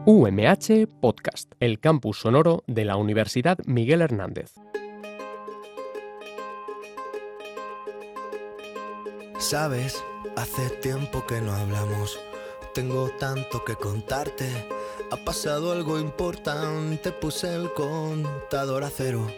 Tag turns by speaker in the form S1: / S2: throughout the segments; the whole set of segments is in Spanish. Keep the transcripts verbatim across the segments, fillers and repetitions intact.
S1: U M H Podcast, el campus sonoro de la Universidad Miguel Hernández.
S2: Sabes, hace tiempo que no hablamos. Tengo tanto que contarte. Ha pasado algo importante. Puse el contador a cero.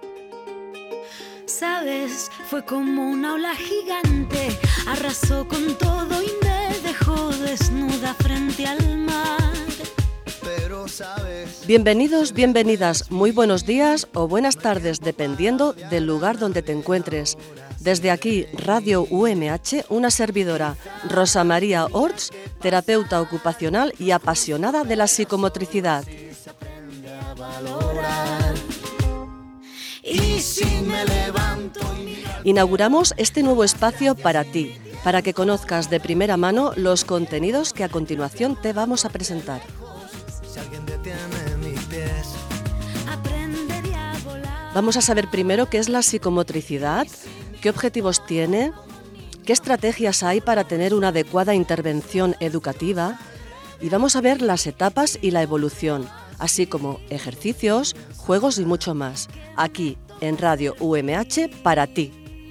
S3: Sabes, fue como una ola gigante. Arrasó con todo y me dejó desnuda frente al mar.
S2: Pero sabes...
S4: Bienvenidos, bienvenidas, muy buenos días o buenas tardes, dependiendo del lugar donde te encuentres. Desde aquí, Radio U M H, una servidora, Rosa María Orts, terapeuta ocupacional y apasionada de la psicomotricidad.
S2: Y si me levanto y...
S4: Inauguramos este nuevo espacio para ti, para que conozcas de primera mano los contenidos que a continuación te vamos a presentar.
S2: Si alguien detiene mis pies...
S3: Aprenderé a volar.
S4: Vamos a saber primero qué es la psicomotricidad, qué objetivos tiene, qué estrategias hay para tener una adecuada intervención educativa y vamos a ver las etapas y la evolución, así como ejercicios, juegos y mucho más, aquí en Radio U M H para ti.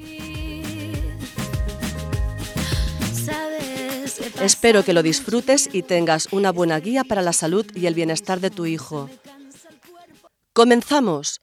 S3: Sabes, he pasado
S4: Espero que lo disfrutes y tengas una buena guía para la salud y el bienestar de tu hijo. ¡Comenzamos!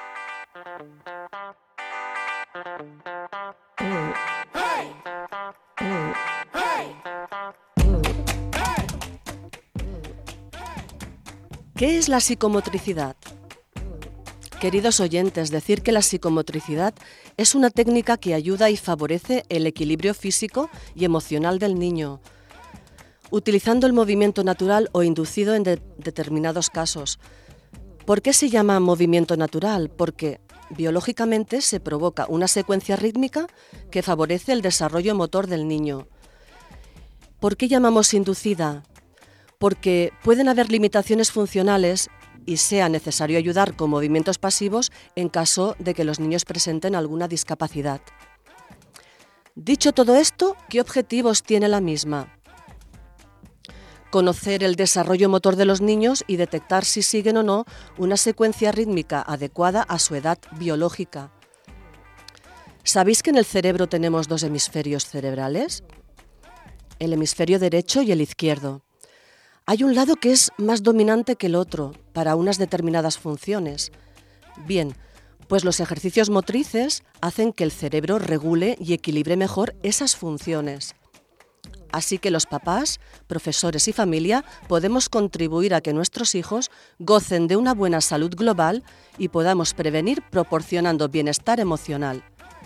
S4: ¿Qué es la psicomotricidad? Queridos oyentes, decir que la psicomotricidad es una técnica que ayuda y favorece el equilibrio físico y emocional del niño, utilizando el movimiento natural o inducido en de- determinados casos. ¿Por qué se llama movimiento natural? Porque biológicamente se provoca una secuencia rítmica que favorece el desarrollo motor del niño. ¿Por qué llamamos inducida? Porque pueden haber limitaciones funcionales y sea necesario ayudar con movimientos pasivos en caso de que los niños presenten alguna discapacidad. Dicho todo esto, ¿qué objetivos tiene la misma? Conocer el desarrollo motor de los niños y detectar si siguen o no una secuencia rítmica adecuada a su edad biológica. ¿Sabéis que en el cerebro tenemos dos hemisferios cerebrales? El hemisferio derecho y el izquierdo. Hay un lado que es más dominante que el otro para unas determinadas funciones. Bien, pues los ejercicios motrices hacen que el cerebro regule y equilibre mejor esas funciones. Así que los papás, profesores y familia podemos contribuir a que nuestros hijos gocen de una buena salud global y podamos prevenir proporcionando bienestar emocional.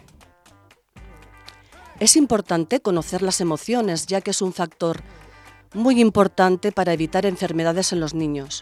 S4: Es importante conocer las emociones, ya que es un factor muy importante para evitar enfermedades en los niños.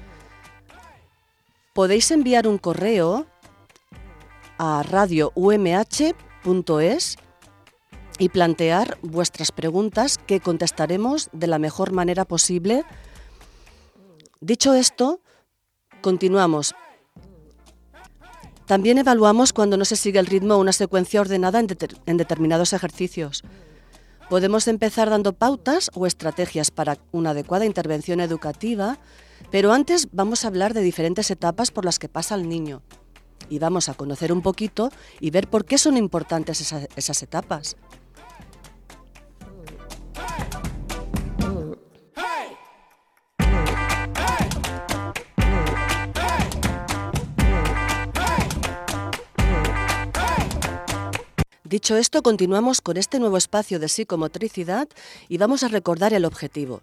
S4: Podéis enviar un correo a radio u m h punto es y plantear vuestras preguntas que contestaremos de la mejor manera posible. Dicho esto, continuamos. También evaluamos cuando no se sigue el ritmo o una secuencia ordenada en, deter- en determinados ejercicios. Podemos empezar dando pautas o estrategias para una adecuada intervención educativa, pero antes vamos a hablar de diferentes etapas por las que pasa el niño. Y vamos a conocer un poquito y ver por qué son importantes esa- esas etapas. Dicho esto, continuamos con este nuevo espacio de psicomotricidad y vamos a recordar el objetivo.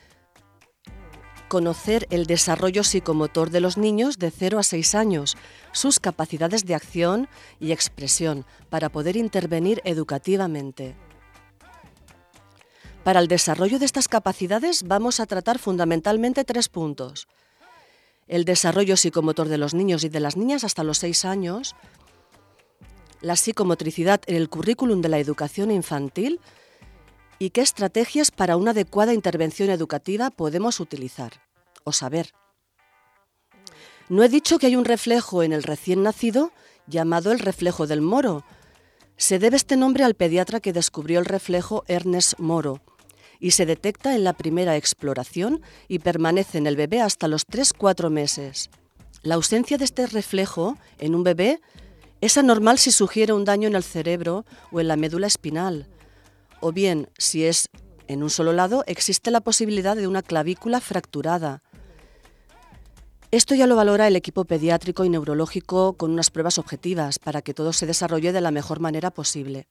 S4: Conocer el desarrollo psicomotor de los niños de cero a seis años, sus capacidades de acción y expresión para poder intervenir educativamente. Para el desarrollo de estas capacidades vamos a tratar fundamentalmente tres puntos. El desarrollo psicomotor de los niños y de las niñas hasta los seis años, la psicomotricidad en el currículum de la educación infantil y qué estrategias para una adecuada intervención educativa podemos utilizar o saber. No he dicho que hay un reflejo en el recién nacido llamado el reflejo del Moro. Se debe este nombre al pediatra que descubrió el reflejo, Ernest Moro, y se detecta en la primera exploración y permanece en el bebé hasta los tres a cuatro meses. La ausencia de este reflejo en un bebé es anormal si sugiere un daño en el cerebro o en la médula espinal, o bien, si es en un solo lado, existe la posibilidad de una clavícula fracturada. Esto ya lo valora el equipo pediátrico y neurológico con unas pruebas objetivas para que todo se desarrolle de la mejor manera posible.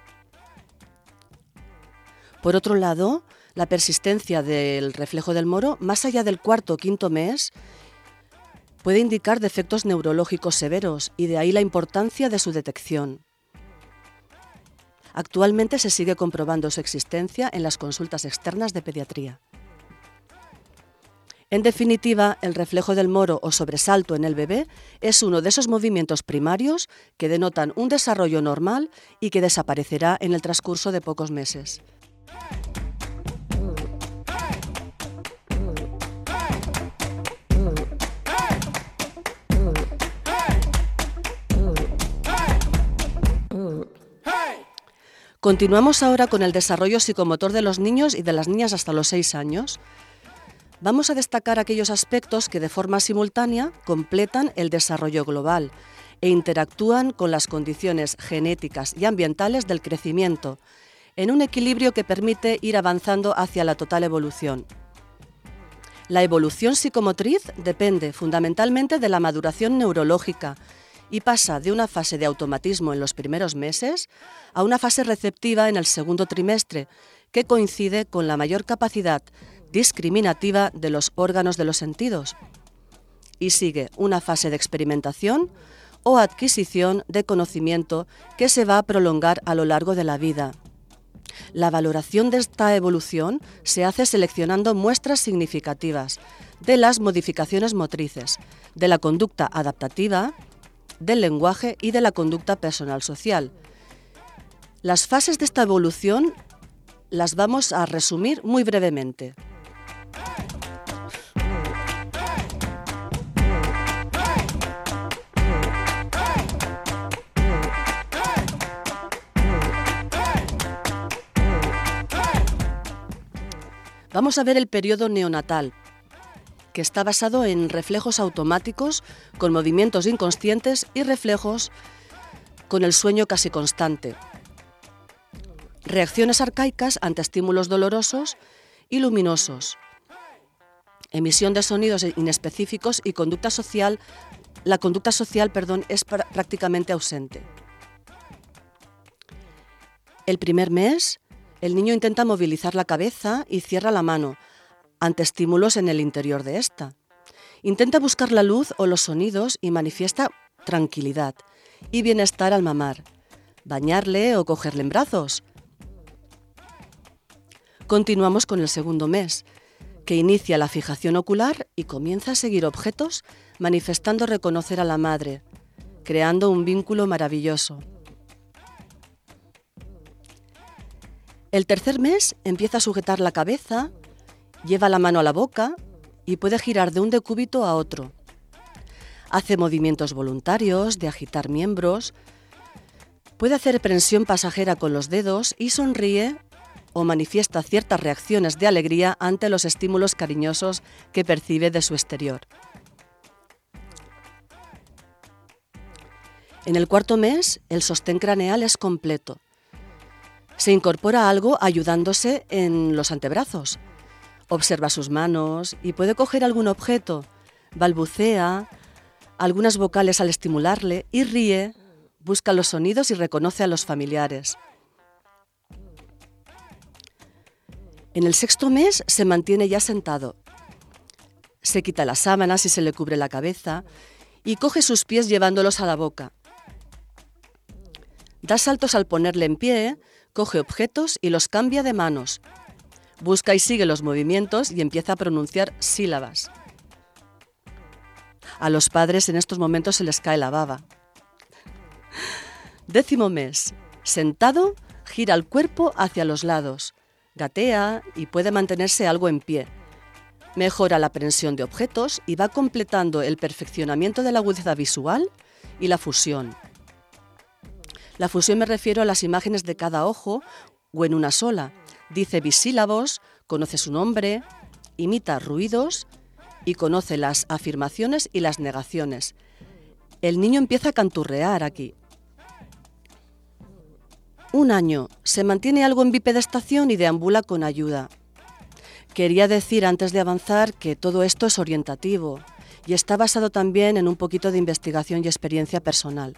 S4: Por otro lado, la persistencia del reflejo del moro, más allá del cuarto o quinto mes, puede indicar defectos neurológicos severos y de ahí la importancia de su detección. Actualmente se sigue comprobando su existencia en las consultas externas de pediatría. En definitiva, el reflejo del moro o sobresalto en el bebé es uno de esos movimientos primarios que denotan un desarrollo normal y que desaparecerá en el transcurso de pocos meses. Continuamos ahora con el desarrollo psicomotor de los niños y de las niñas hasta los seis años. Vamos a destacar aquellos aspectos que de forma simultánea completan el desarrollo global e interactúan con las condiciones genéticas y ambientales del crecimiento, en un equilibrio que permite ir avanzando hacia la total evolución. La evolución psicomotriz depende fundamentalmente de la maduración neurológica y pasa de una fase de automatismo en los primeros meses a una fase receptiva en el segundo trimestre, que coincide con la mayor capacidad discriminativa de los órganos de los sentidos, y sigue una fase de experimentación o adquisición de conocimiento que se va a prolongar a lo largo de la vida. La valoración de esta evolución se hace seleccionando muestras significativas de las modificaciones motrices, de la conducta adaptativa, del lenguaje y de la conducta personal social. Las fases de esta evolución las vamos a resumir muy brevemente. Vamos a ver el periodo neonatal, que está basado en reflejos automáticos con movimientos inconscientes y reflejos con el sueño casi constante. Reacciones arcaicas ante estímulos dolorosos y luminosos. Emisión de sonidos inespecíficos y conducta social, la conducta social, perdón, es pr- prácticamente ausente. El primer mes, el niño intenta movilizar la cabeza y cierra la mano ante estímulos en el interior de esta. Intenta buscar la luz o los sonidos y manifiesta tranquilidad y bienestar al mamar, bañarle o cogerle en brazos. Continuamos con el segundo mes, que inicia la fijación ocular y comienza a seguir objetos manifestando reconocer a la madre, creando un vínculo maravilloso. El tercer mes empieza a sujetar la cabeza, lleva la mano a la boca y puede girar de un decúbito a otro. Hace movimientos voluntarios de agitar miembros, puede hacer prensión pasajera con los dedos y sonríe o manifiesta ciertas reacciones de alegría ante los estímulos cariñosos que percibe de su exterior. En el cuarto mes, el sostén craneal es completo. Se incorpora algo ayudándose en los antebrazos. Observa sus manos y puede coger algún objeto, balbucea algunas vocales al estimularle y ríe, busca los sonidos y reconoce a los familiares. En el sexto mes se mantiene ya sentado. Se quita las sábanas y se le cubre la cabeza y coge sus pies llevándolos a la boca. Da saltos al ponerle en pie, coge objetos y los cambia de manos. Busca y sigue los movimientos y empieza a pronunciar sílabas. A los padres en estos momentos se les cae la baba. Décimo mes. Sentado, gira el cuerpo hacia los lados. Gatea y puede mantenerse algo en pie. Mejora la prensión de objetos y va completando el perfeccionamiento de la agudeza visual y la fusión. La fusión me refiero a las imágenes de cada ojo o en una sola, dice bisílabos, conoce su nombre, imita ruidos y conoce las afirmaciones y las negaciones. El niño empieza a canturrear aquí. Un año, se mantiene algo en bipedestación y deambula con ayuda. Quería decir antes de avanzar que todo esto es orientativo y está basado también en un poquito de investigación y experiencia personal.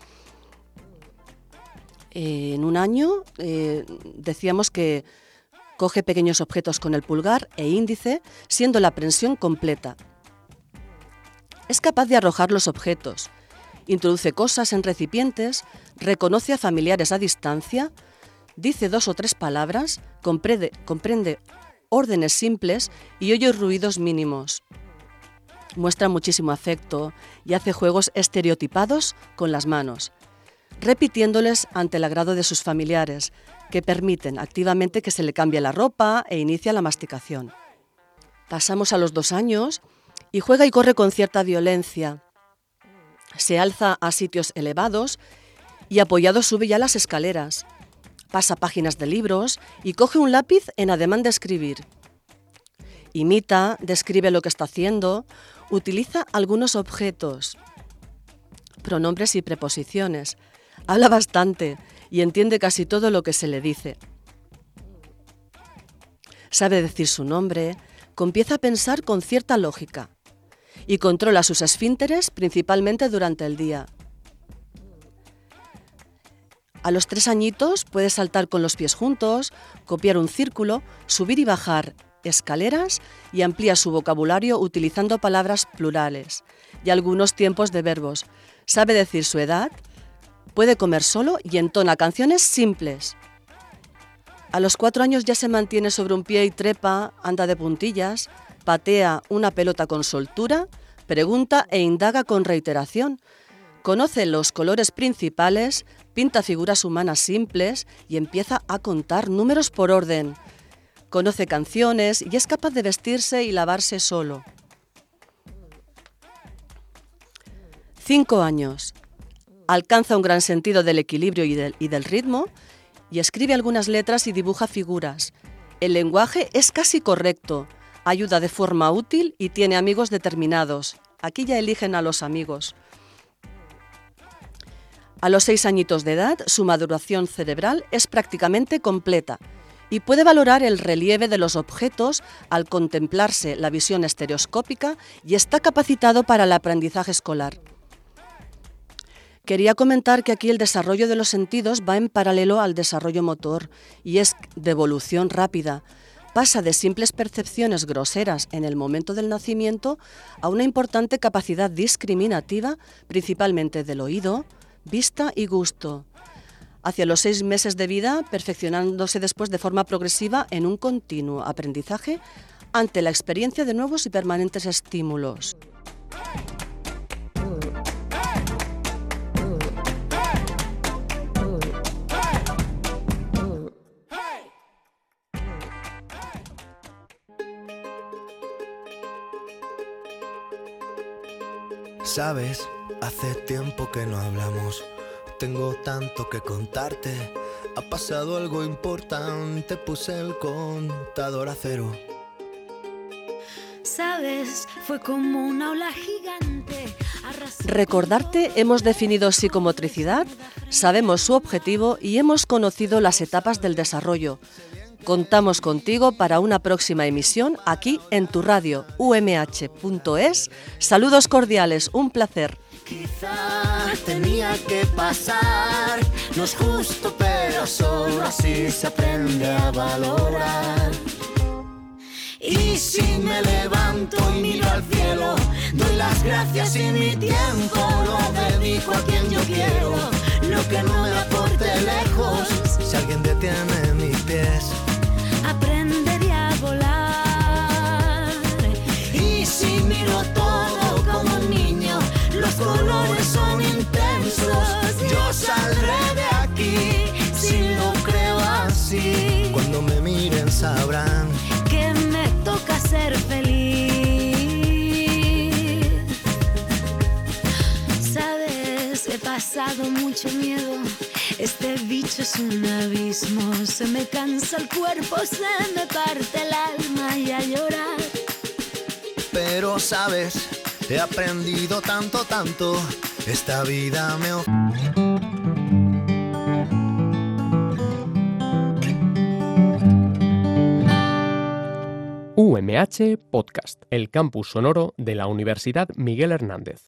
S4: Eh, en un año eh, decíamos que coge pequeños objetos con el pulgar e índice, siendo la aprensión completa. Es capaz de arrojar los objetos, introduce cosas en recipientes, reconoce a familiares a distancia, dice dos o tres palabras, comprende, comprende órdenes simples y oye ruidos mínimos. Muestra muchísimo afecto y hace juegos estereotipados con las manos, repitiéndoles ante el agrado de sus familiares, que permiten activamente que se le cambie la ropa e inicia la masticación. Pasamos a los dos años y juega y corre con cierta violencia. Se alza a sitios elevados y apoyado sube ya las escaleras. Pasa páginas de libros y coge un lápiz en ademán de escribir. Imita, describe lo que está haciendo, utiliza algunos objetos, pronombres y preposiciones. Habla bastante y entiende casi todo lo que se le dice. Sabe decir su nombre, comienza a pensar con cierta lógica y controla sus esfínteres principalmente durante el día. A los tres añitos puede saltar con los pies juntos, copiar un círculo, subir y bajar escaleras y amplía su vocabulario utilizando palabras plurales y algunos tiempos de verbos. Sabe decir su edad, puede comer solo y entona canciones simples. A los cuatro años ya se mantiene sobre un pie y trepa, anda de puntillas, patea una pelota con soltura, pregunta e indaga con reiteración. Conoce los colores principales, pinta figuras humanas simples y empieza a contar números por orden. Conoce canciones y es capaz de vestirse y lavarse solo. Cinco años. Alcanza un gran sentido del equilibrio y del, y del ritmo y escribe algunas letras y dibuja figuras. El lenguaje es casi correcto, ayuda de forma útil y tiene amigos determinados. Aquí ya eligen a los amigos. A los seis añitos de edad, su maduración cerebral es prácticamente completa y puede valorar el relieve de los objetos al contemplarse la visión estereoscópica y está capacitado para el aprendizaje escolar. Quería comentar que aquí el desarrollo de los sentidos va en paralelo al desarrollo motor y es de evolución rápida. Pasa de simples percepciones groseras en el momento del nacimiento a una importante capacidad discriminativa, principalmente del oído, vista y gusto. Hacia los seis meses de vida, perfeccionándose después de forma progresiva en un continuo aprendizaje ante la experiencia de nuevos y permanentes estímulos.
S2: Sabes, hace tiempo que no hablamos. Tengo tanto que contarte. Ha pasado algo importante. Puse el contador a cero.
S3: Sabes, fue como una ola gigante. Arrasó.
S4: Recordarte, hemos definido psicomotricidad, sabemos su objetivo y hemos conocido las etapas del desarrollo. Contamos contigo para una próxima emisión aquí en tu radio u m h punto es. Saludos cordiales, un placer.
S2: Quizá tenía que pasar, no es justo, pero solo así se aprende a valorar. Y si me levanto y miro al cielo, doy las gracias y mi tiempo lo dedico a quien yo quiero. Lo que no me aporte lejos, si alguien detiene mis pies,
S3: Aprenderé a volar.
S2: y si miro todo como un niño, los colores son intensos. Yo saldré de aquí si lo creo así. Cuando me miren sabrán
S3: Que me toca ser feliz. Sabes, he pasado mucho miedo. Este bicho noche es un abismo, se me cansa el cuerpo, se me parte el alma y a llorar.
S2: Pero sabes, he aprendido tanto, tanto, esta vida me of-
S1: U M H Podcast, el campus sonoro de la Universidad Miguel Hernández.